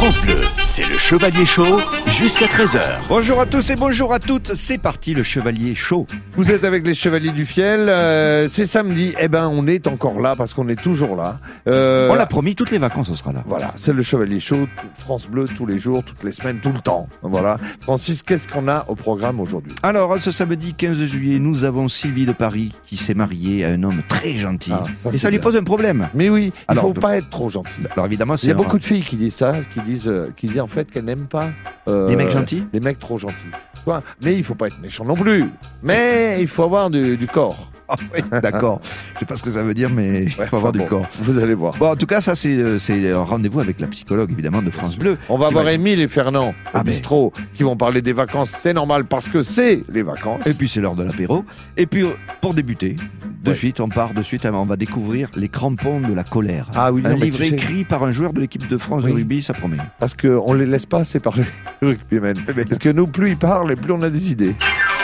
France Bleu, c'est le Chevalier Show jusqu'à 13h. Bonjour à tous et bonjour à toutes, c'est parti le Chevalier Show. Vous êtes avec les Chevaliers du Fiel, c'est samedi, on est encore là parce qu'on est toujours là. On l'a promis, toutes les vacances on sera là. Voilà, c'est le Chevalier Show, France Bleu tous les jours, toutes les semaines, tout le temps. Voilà. Francis, qu'est-ce qu'on a au programme aujourd'hui? Alors, ce samedi 15 juillet, nous avons Sylvie de Paris qui s'est mariée à un homme très gentil. Et ça lui pose un problème. Mais oui, il Alors, faut pas être trop gentil. Alors évidemment, Il y a beaucoup de filles qui disent ça, qui disent en fait qu'elles n'aiment pas les mecs gentils. Les mecs trop gentils. Mais il faut pas être méchant non plus. Mais il faut avoir du corps. Ah oui, d'accord. Je sais pas ce que ça veut dire, mais il faut avoir du corps. Vous allez voir. Bon, en tout cas, ça c'est un rendez-vous avec la psychologue évidemment de France Bleu. On va voir Émile et Fernand au bistrot qui vont parler des vacances. C'est normal parce que c'est les vacances. Et puis c'est l'heure de l'apéro. Et puis pour débuter, on va découvrir Les crampons de la colère. Ah oui, un livre écrit par un joueur de l'équipe de France de rugby, ça promet. Parce qu'on les laisse pas assez parler, les rugbymen. Parce que nous, plus ils parlent et plus on a des idées.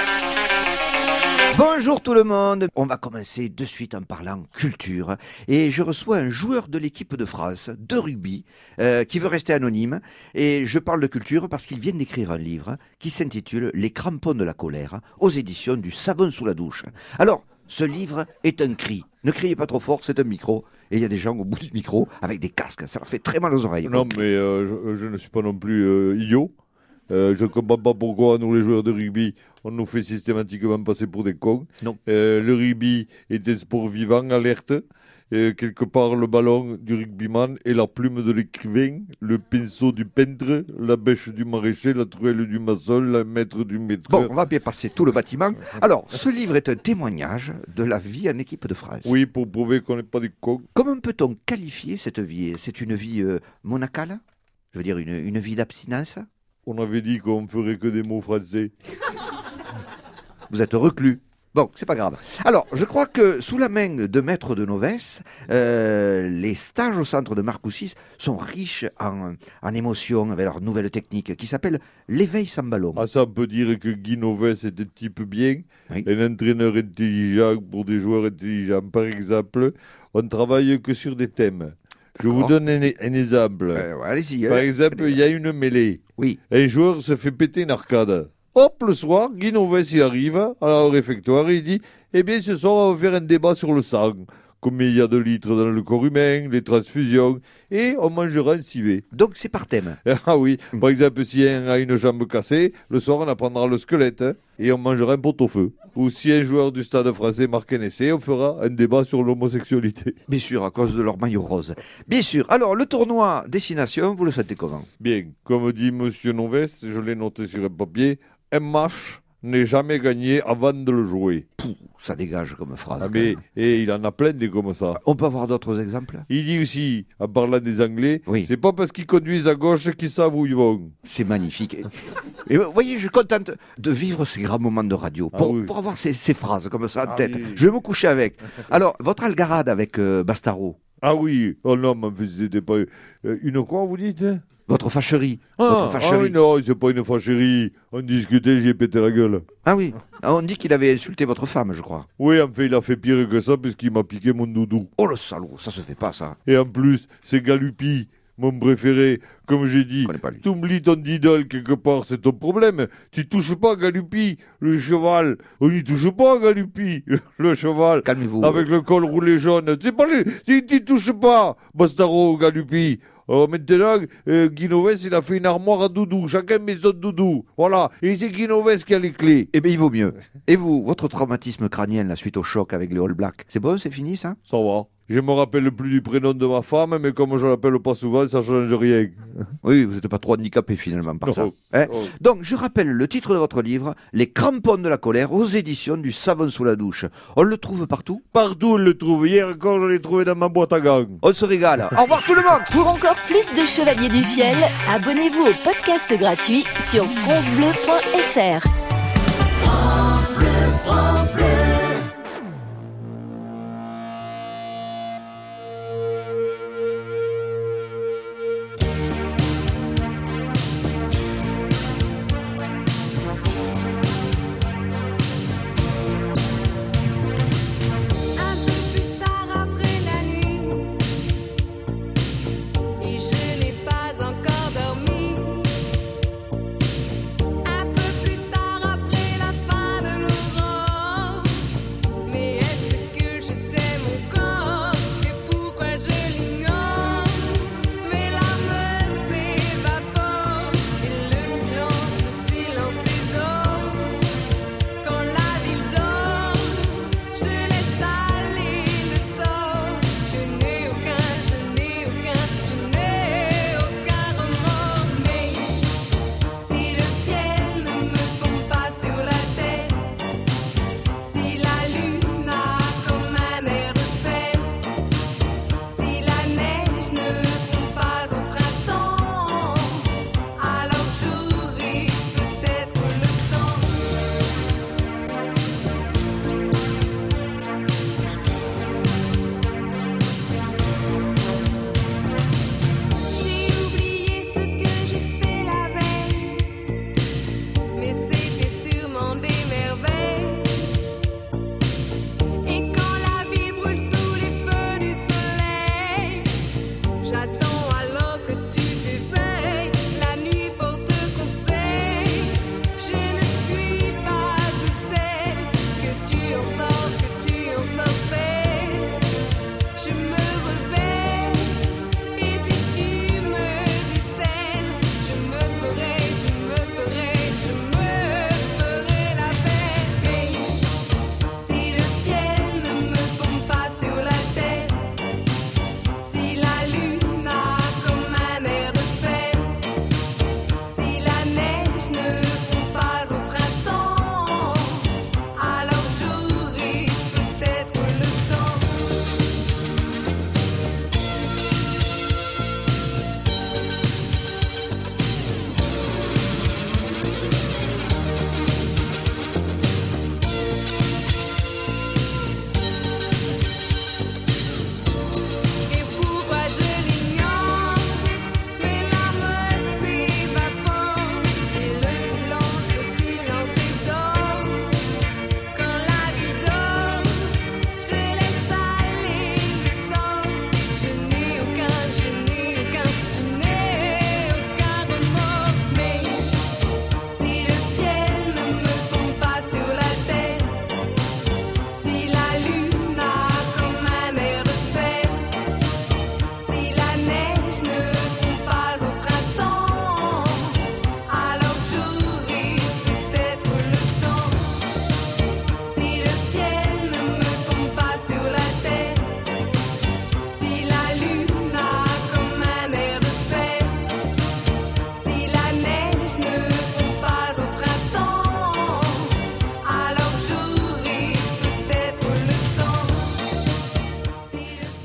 Bonjour tout le monde. On va commencer de suite en parlant culture. Et je reçois un joueur de l'équipe de France de rugby qui veut rester anonyme. Et je parle de culture parce qu'il vient d'écrire un livre qui s'intitule Les crampons de la colère aux éditions du Savon sous la douche. Alors, ce livre est un cri. Ne criez pas trop fort, c'est un micro. Et il y a des gens au bout du micro avec des casques. Ça leur fait très mal aux oreilles. Non, mais je ne suis pas non plus idiot. Je ne comprends pas pourquoi nous, les joueurs de rugby, on nous fait systématiquement passer pour des cons. Non. Le rugby est un sport vivant, alerte. Quelque part, le ballon du rugbyman est la plume de l'écrivain, le pinceau du peintre, la bêche du maraîcher, la truelle du maçon, la maître du maître. Bon, on va bien passer tout le bâtiment. Alors, ce livre est un témoignage de la vie en équipe de France. Oui, pour prouver qu'on n'est pas des cons. Comment peut-on qualifier cette vie? C'est une vie monacale? Je veux dire, une vie d'abstinence? On avait dit qu'on ne ferait que des mots français. Vous êtes reclus. Bon, c'est pas grave. Alors, je crois que sous la main de Maître de Novès, les stages au centre de Marcoussis sont riches en émotions avec leur nouvelle technique qui s'appelle l'éveil sans ballon. Ah, ça, on peut dire que Guy Novès est un type bien, Oui. un entraîneur intelligent pour des joueurs intelligents. Par exemple, on ne travaille que sur des thèmes. Je vous donne un exemple. Allez-y. Par exemple, il y a une mêlée. Oui. Un joueur se fait péter une arcade. Hop, le soir, Guy Novès, il arrive au réfectoire et il dit « Eh bien, ce soir, on va faire un débat sur le sang. Combien il y a de litres dans le corps humain, les transfusions, et on mangera un civet. » Donc, c'est par thème. Ah oui, par exemple, si un a une jambe cassée, le soir, on apprendra le squelette et on mangera un pot-au-feu. Ou si un joueur du Stade français marque un essai, on fera un débat sur l'homosexualité. Bien sûr, à cause de leur maillot rose. Bien sûr. Alors, le tournoi Destination, vous le sentez comment? Bien, comme dit Monsieur Novès, je l'ai noté sur un papier, un match n'est jamais gagné avant de le jouer. Pouh, ça dégage comme phrase. Ah mais, et il en a plein des comme ça. On peut avoir d'autres exemples? Il dit aussi, en parlant des Anglais, Oui. c'est pas parce qu'ils conduisent à gauche qu'ils savent où ils vont. C'est magnifique. Et vous voyez, je suis contente de vivre ces grands moments de radio pour avoir ces phrases comme ça en tête. Oui. Je vais me coucher avec. Alors, votre algarade avec Bastaro, Ah oui, oh non, mais c'était pas une quoi, vous dites? votre fâcherie, Ah oui, non, c'est pas une fâcherie. On discutait, j'ai pété la gueule. Ah oui, on dit qu'il avait insulté votre femme, je crois. Oui, en fait, il a fait pire que ça puisqu'il m'a piqué mon doudou. Oh le salaud, ça se fait pas ça. Et en plus, c'est Galupi, mon préféré. Comme j'ai dit, Je connais pas lui. t'oublies ton idole quelque part, c'est ton problème. Tu touches pas à Galupi, le cheval. On n'y touche pas à Galupi, le cheval. Calmez-vous. Avec le col roulé jaune. C'est pas tu touches pas, Bastaro, Galupi. Maintenant, Guy Novès, il a fait une armoire à doudou. Chacun met son doudou. Voilà. Et c'est Guy Novès qui a les clés. Eh bien, il vaut mieux. Et vous, votre traumatisme crânien, la suite au choc avec les All Blacks, c'est bon, c'est fini ça? Ça va. Je me rappelle plus du prénom de ma femme, mais comme je l'appelle pas souvent, ça change rien. Oui, vous n'êtes pas trop handicapé finalement par ça. Non. Hein? Oh. Donc, je rappelle le titre de votre livre, Les crampons de la colère, aux éditions du Savon sous la douche. On le trouve partout? Partout, on le trouve. Hier encore, je l'ai trouvé dans ma boîte à gants. On se régale. Au revoir tout le monde. Pour encore plus de Chevaliers du Fiel, abonnez-vous au podcast gratuit sur francebleu.fr. France Bleu. Et je n'ai pas encore dormi.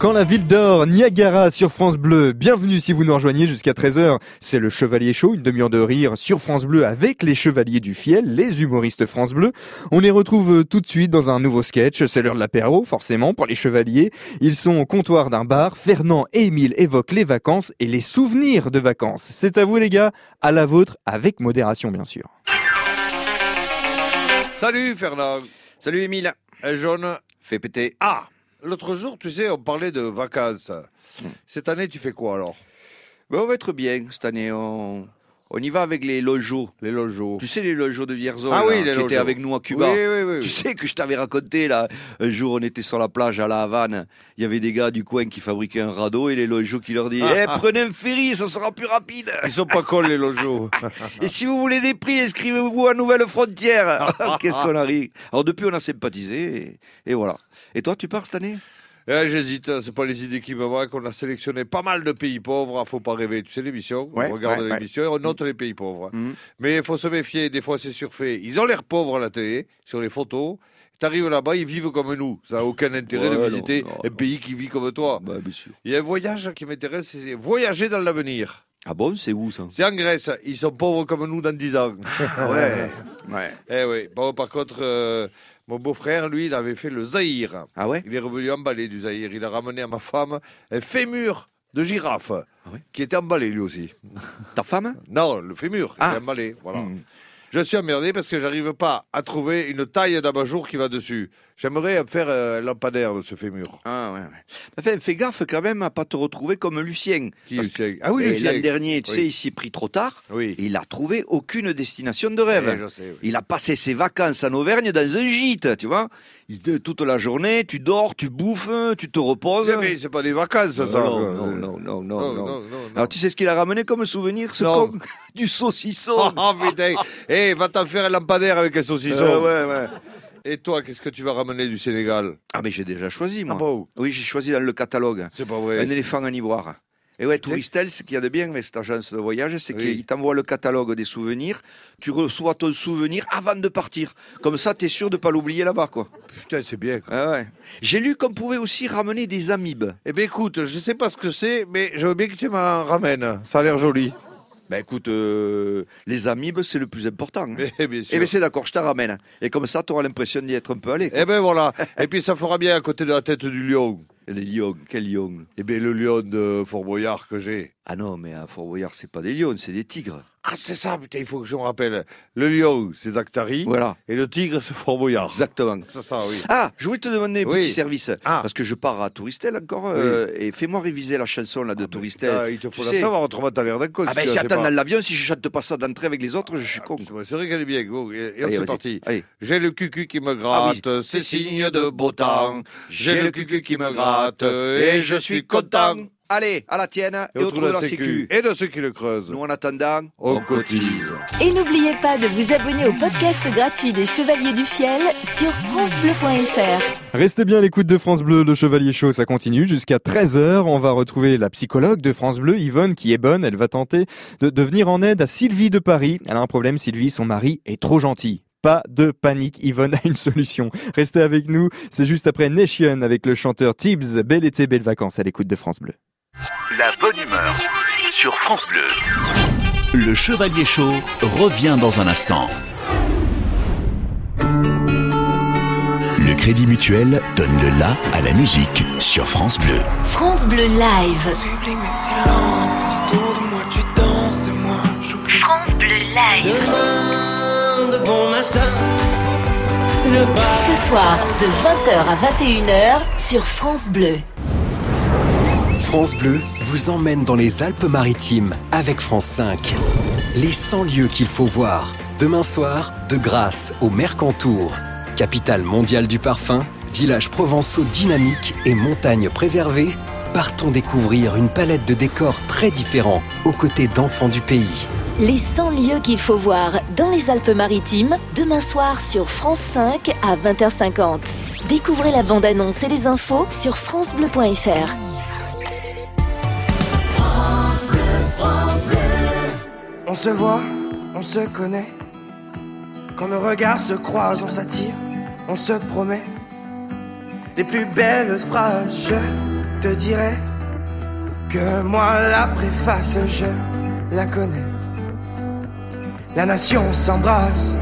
Quand la ville dort, Niagara sur France Bleu. Bienvenue si vous nous rejoignez jusqu'à 13h. C'est le Chevalier Show, une demi-heure de rire sur France Bleu avec les Chevaliers du Fiel, les humoristes France Bleu. On les retrouve tout de suite dans un nouveau sketch. C'est l'heure de l'apéro, forcément, pour les Chevaliers. Ils sont au comptoir d'un bar. Fernand et Émile évoquent les vacances et les souvenirs de vacances. C'est à vous les gars, à la vôtre, avec modération bien sûr. Salut Fernand. Salut Émile. Un jaune. Fais péter. Ah, l'autre jour, tu sais, on parlait de vacances. Cette année, tu fais quoi alors? Ben, on va être bien cette année. On y va avec les lojos. Les lojos. Tu sais, les lojos de Vierzon les qui lojos. étaient avec nous à Cuba. Oui. Tu sais que je t'avais raconté, là, un jour, on était sur la plage à La Havane. Il y avait des gars du coin qui fabriquaient un radeau et les lojos qui leur disaient prenez un ferry, ça sera plus rapide. Ils sont pas cons, les lojos. Et si vous voulez des prix, inscrivez-vous à Nouvelle Frontière. Qu'est-ce qu'on arrive. Alors, depuis, on a sympathisé et voilà. Et toi, tu pars cette année? J'hésite, c'est pas les idées qui me manquent. On a sélectionné pas mal de pays pauvres. Faut pas rêver. Tu sais l'émission, on regarde l'émission et on note les pays pauvres. Mais il faut se méfier. Des fois, c'est surfait. Ils ont l'air pauvres à la télé, sur les photos. T'arrives là-bas, ils vivent comme nous. Ça n'a aucun intérêt de visiter un pays qui vit comme toi. Bah, bien sûr. Il y a un voyage qui m'intéresse, c'est voyager dans l'avenir. Ah bon, c'est où ça? C'est en Grèce. Ils sont pauvres comme nous dans 10 ans. Ouais. Eh oui. Bon, par contre, mon beau-frère, lui, il avait fait le Zaïre. Ah ouais? Il est revenu emballé du Zaïre. Il a ramené à ma femme un fémur de girafe qui était emballé lui aussi. Ta femme? Non, le fémur était emballé. Voilà. Je suis emmerdé parce que j'arrive pas à trouver une taille d'abat-jour qui va dessus. J'aimerais faire un lampadaire de ce fémur. Ah ouais. Enfin, fais gaffe quand même à pas te retrouver comme Lucien. Qui Lucien? Ah oui, Lucien. Lucien. L'an dernier, tu sais, il s'y est pris trop tard. Oui. Et il a trouvé aucune destination de rêve. Je sais, oui. Il a passé ses vacances en Auvergne dans un gîte, tu vois. Toute la journée, tu dors, tu bouffes, tu te reposes. Mais c'est pas des vacances, ça. Non. Alors tu sais ce qu'il a ramené comme souvenir, ce con? Du saucisson. Oh putain. Va t'en faire un lampadaire avec un saucisson. Ouais. Et toi, qu'est-ce que tu vas ramener du Sénégal? Ah mais j'ai déjà choisi, moi. Ah bon? Oui, j'ai choisi dans le catalogue. C'est pas vrai. Un éléphant en ivoire. Et ouais, Touristel, ce qu'il y a de bien avec cette agence de voyage, c'est qu'il t'envoie le catalogue des souvenirs. Tu reçois ton souvenir avant de partir. Comme ça, t'es sûr de pas l'oublier là-bas, quoi. Putain, c'est bien. Ah ouais. J'ai lu qu'on pouvait aussi ramener des amibes. Eh bien, écoute, je sais pas ce que c'est, mais je veux bien que tu m'en ramènes. Ça a l'air joli. Ben écoute, les amibes, c'est le plus important. Hein. Mais, bien sûr. Eh bien, c'est d'accord, je t'en ramène. Et comme ça, tu auras l'impression d'y être un peu allé. Eh bien, voilà. Et puis, ça fera bien à côté de la tête du lion. Et les lions, quel lion? Eh bien, le lion de Fort Boyard que j'ai. Ah non, mais à Fort Boyard, c'est pas des lions, c'est des tigres. Ah, c'est ça, putain, il faut que je me rappelle. Le lion, c'est Dactari. Voilà. Et le tigre, c'est Fort Boyard. Exactement. C'est ça, oui. Ah, je voulais te demander un petit service. Ah. Parce que je pars à Touristel encore. Et fais-moi réviser la chanson là, de Touristel. Il te faut la savoir, autrement t'as l'air d'un con. Ah ben si attends, dans l'avion, si je chante pas ça d'entrée avec les autres, je suis con. C'est vrai qu'elle est bien. Bon, et Allez, c'est parti. Allez. J'ai le cucu qui me gratte, c'est signe de beau temps. J'ai le cucu qui me gratte, et je suis content. Allez, à la tienne, et autour de la sécu. Et de ceux qui le creusent. Nous, en attendant, on cotise. Et n'oubliez pas de vous abonner au podcast gratuit des Chevaliers du Fiel sur francebleu.fr. Restez bien à l'écoute de France Bleu, le Chevalier Show, ça continue jusqu'à 13h. On va retrouver la psychologue de France Bleu, Yvonne, qui est bonne. Elle va tenter de venir en aide à Sylvie de Paris. Elle a un problème, Sylvie, son mari est trop gentil. Pas de panique, Yvonne a une solution. Restez avec nous, c'est juste après Nation avec le chanteur Tibbs. Bel été, belles vacances à l'écoute de France Bleu. La bonne humeur sur France Bleu. Le Chevalier Show revient dans un instant. Le Crédit Mutuel donne le la à la musique sur France Bleu. France Bleu Live. Sublime et silence, autour de moi tu danses et moi j'oublie. France Bleu Live. Demain, de bon matin, je pars. Ce soir, de 20h à 21h sur France Bleu. France Bleu vous emmène dans les Alpes-Maritimes avec France 5. Les 100 lieux qu'il faut voir. Demain soir, de Grasse au Mercantour. Capitale mondiale du parfum, villages provençaux dynamiques et montagnes préservées, partons découvrir une palette de décors très différents aux côtés d'enfants du pays. Les 100 lieux qu'il faut voir dans les Alpes-Maritimes, demain soir sur France 5 à 20h50. Découvrez la bande-annonce et les infos sur francebleu.fr. On se voit, on se connaît. Quand nos regards se croisent, on s'attire, on se promet les plus belles phrases. Je te dirais que moi la préface je la connais. La nation s'embrasse.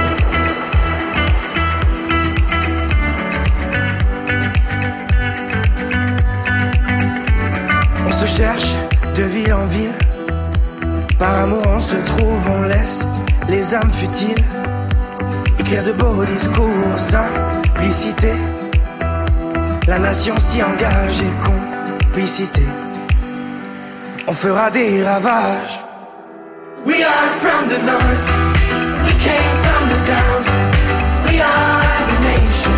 On se cherche de ville en ville. Par amour on se trouve, on laisse les âmes futiles écrire de beaux discours, simplicité. La nation s'y engage et complicité. On fera des ravages. We are from the north, we came from the south, we are the nation.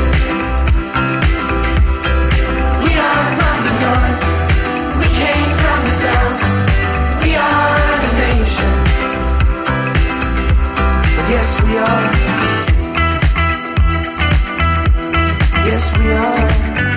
We are from the north, we came from the south, we are the nation. Yes we are, yes we are.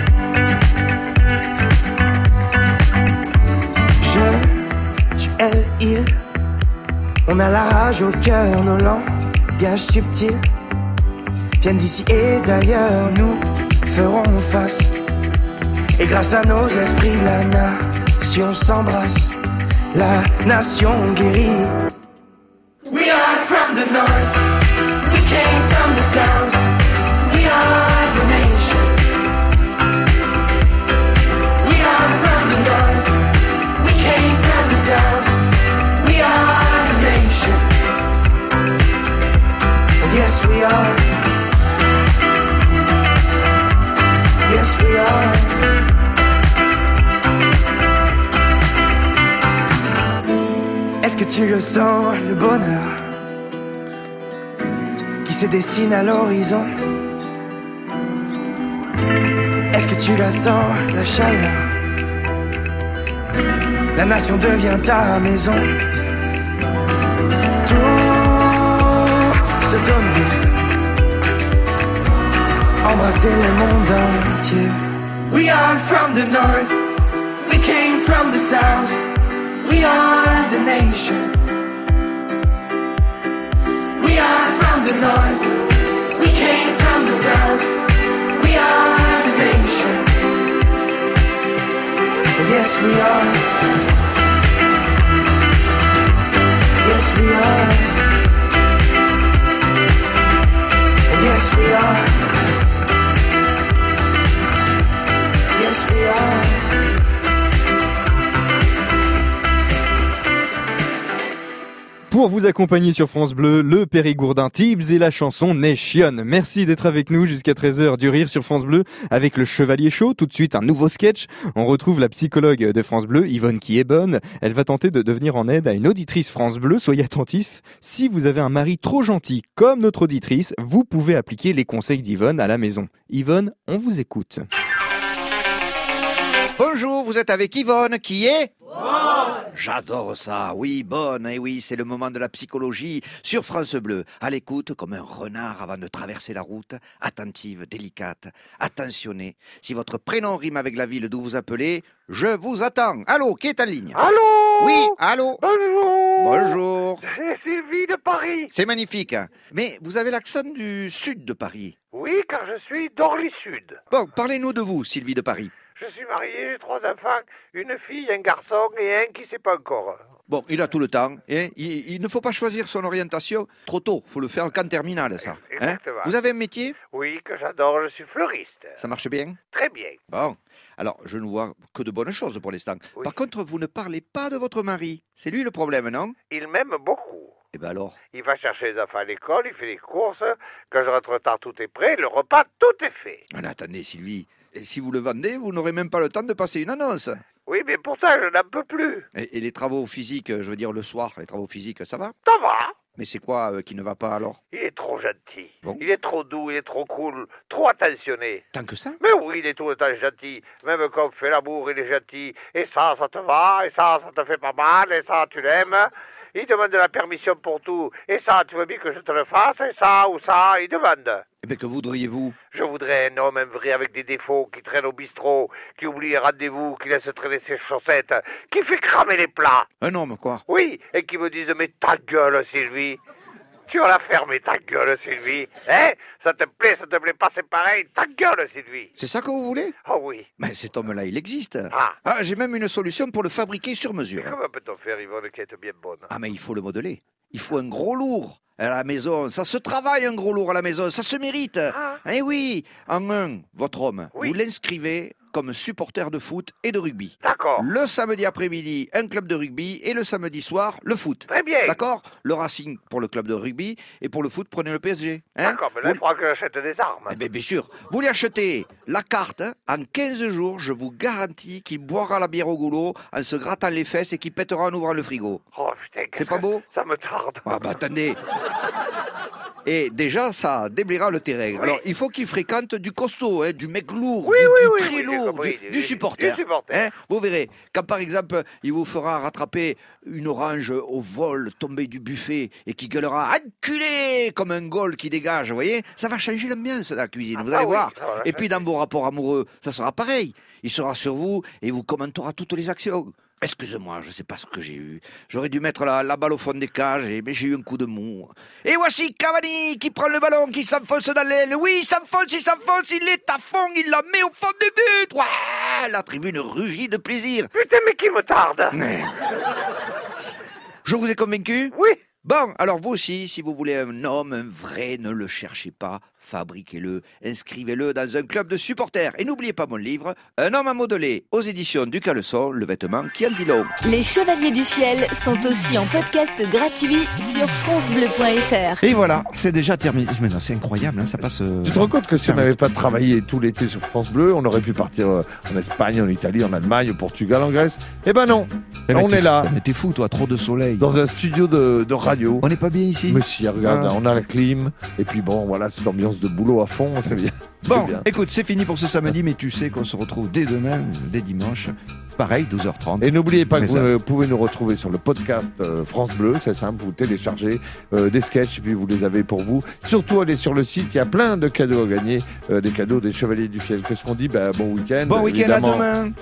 Je, tu, elle, il. On a la rage au cœur, nos langages subtils viennent d'ici et d'ailleurs, nous ferons face. Et grâce à nos esprits, la nation s'embrasse, la nation guérit. We are from the north, we came from the south, we are the nation. We are from the north, we came from the south, we are. Yes we are. Yes we are. Est-ce que tu le sens, le bonheur qui se dessine à l'horizon? Est-ce que tu la sens, la chaleur? La nation devient ta maison. Se donner, embrasser le monde entier. We are from the north, we came from the south, we are the nation. We are from the north, we came from the south, we are the nation. Yes we are, yes we are. Yes we are. Yes we are. Pour vous accompagner sur France Bleu, le Périgourdin Tibbs et la chanson Nation. Merci d'être avec nous jusqu'à 13h du rire sur France Bleu avec le Chevalier Chaud. Tout de suite, un nouveau sketch. On retrouve la psychologue de France Bleu, Yvonne qui est bonne. Elle va tenter de venir en aide à une auditrice France Bleu. Soyez attentifs. Si vous avez un mari trop gentil comme notre auditrice, vous pouvez appliquer les conseils d'Yvonne à la maison. Yvonne, on vous écoute. Bonjour, vous êtes avec Yvonne, qui est Bonne. J'adore ça, oui, bonne, et oui, c'est le moment de la psychologie sur France Bleu. À l'écoute, comme un renard avant de traverser la route, attentive, délicate, attentionnée. Si votre prénom rime avec la ville d'où vous appelez, je vous attends. Allô, qui est en ligne? Allô? Oui, allô? Bonjour. Bonjour. C'est Sylvie de Paris. C'est magnifique, mais vous avez l'accent du sud de Paris. Oui, car je suis d'Orly-Sud. Bon, parlez-nous de vous, Sylvie de Paris. Je suis marié, j'ai 3 enfants, une fille, un garçon et un qui ne sait pas encore. Bon, il a tout le temps. Hein. Il ne faut pas choisir son orientation trop tôt. Il faut le faire qu'en terminale, ça. Exactement. Hein. Vous avez un métier? Oui, que j'adore, je suis fleuriste. Ça marche bien? Très bien. Bon, alors je ne vois que de bonnes choses pour l'instant. Oui. Par contre, vous ne parlez pas de votre mari. C'est lui le problème, non? Il m'aime beaucoup. Eh bien alors? Il va chercher les enfants à l'école, il fait les courses. Quand je rentre tard, tout est prêt. Le repas, tout est fait. Mais attendez, Sylvie. Et si vous le vendez, vous n'aurez même pas le temps de passer une annonce. Oui, mais pourtant, je n'en peux plus. Et les travaux physiques, je veux dire le soir, les travaux physiques, ça va? Ça va. Mais c'est quoi qui ne va pas alors? Il est trop gentil. Bon. Il est trop doux, il est trop cool, trop attentionné. Tant que ça? Mais oui, il est tout le temps gentil. Même quand on fait l'amour, il est gentil. Et ça te va. Et ça te fait pas mal. Et ça, tu l'aimes. Il demande de la permission pour tout. Et ça, tu veux bien que je te le fasse. Et ça ou ça, il demande. Eh bien, que voudriez-vous? Je voudrais un homme, un vrai, avec des défauts, qui traîne au bistrot, qui oublie les rendez-vous, qui laisse traîner ses chaussettes, qui fait cramer les plats. Un homme, quoi? Oui, et qui me dise, mais ta gueule, Sylvie. Tu vas la fermer, ta gueule, Sylvie. Hein? Ça te plaît pas, c'est pareil. Ta gueule, Sylvie. C'est ça que vous voulez? Oh oui. Mais cet homme-là, il existe. Ah. J'ai même une solution pour le fabriquer sur mesure. Comment peut-on faire, Yvonne, qui est bien bonne? Ah, mais il faut le modeler. Il faut un gros lourd à la maison. Ça se travaille, un gros lourd à la maison. Ça se mérite. Eh oui. En un, votre homme, Oui. vous l'inscrivez comme supporter de foot et de rugby. D'accord. Le samedi après-midi, un club de rugby et le samedi soir, le foot. Très bien. D'accord? Le Racing pour le club de rugby et pour le foot, prenez le PSG. D'accord, mais là, il faudra que j'achète des armes. Eh bien, bien sûr. Vous lui achetez la carte, en 15 jours, je vous garantis qu'il boira la bière au goulot en se grattant les fesses et qu'il pètera en ouvrant le frigo. Oh putain, C'est pas beau? Ça me tarde. Ah bah attendez. Et déjà, ça déblaiera le terrain. Oui. Alors, il faut qu'il fréquente du costaud, du mec lourd, Oui, du oui, très j'ai lourd, compris, du supporter. Du supporter. Vous verrez, quand par exemple, il vous fera rattraper une orange au vol tombée du buffet et qui gueulera « Enculé !» comme un goal qui dégage, vous voyez, ça va changer l'ambiance de la cuisine, vous allez oui, voir. ça va Et puis dans vos rapports amoureux, ça sera pareil. Il sera sur vous et vous commentera toutes les actions. Excusez-moi, je ne sais pas ce que j'ai eu. J'aurais dû mettre la balle au fond des cages, mais j'ai eu un coup de mou. Et voici Cavani qui prend le ballon, qui s'enfonce dans l'aile. Oui, il s'enfonce, il est à fond, il la met au fond du but. Ouais, la tribune rugit de plaisir. Putain, mais qui me tarde? Je vous ai convaincu? Oui. Bon, alors vous aussi, si vous voulez un homme, un vrai, ne le cherchez pas, fabriquez-le, inscrivez-le dans un club de supporters. Et n'oubliez pas mon livre, Un homme à modeler, aux éditions du Caleçon, le vêtement qui en dit long. Les Chevaliers du Fiel sont aussi en podcast gratuit sur francebleu.fr. Et voilà, c'est déjà terminé. Mais non, c'est incroyable, ça passe... Tu te rends compte que si on n'avait pas travaillé tout l'été sur France Bleu, on aurait pu partir en Espagne, en Italie, en Allemagne, au Portugal, en Grèce? Eh ben non, on est là, Mais t'es fou, toi, trop de soleil. dans un studio de radio. On n'est pas bien ici? Mais si, regarde, on a la clim, et puis bon, voilà, c'est l'ambiance de boulot à fond, c'est bien. Bon, C'est bien. écoute, c'est fini pour ce samedi, mais tu sais qu'on se retrouve dès demain, dès dimanche, pareil, 12h30. Et n'oubliez pas que C'est ça. vous pouvez nous retrouver sur le podcast France Bleu, c'est simple, vous téléchargez des sketchs et puis vous les avez pour vous. Surtout allez sur le site, il y a plein de cadeaux à gagner, des cadeaux des Chevaliers du Fiel. Qu'est-ce qu'on dit? Bon week-end. Bon week-end, à évidemment. demain.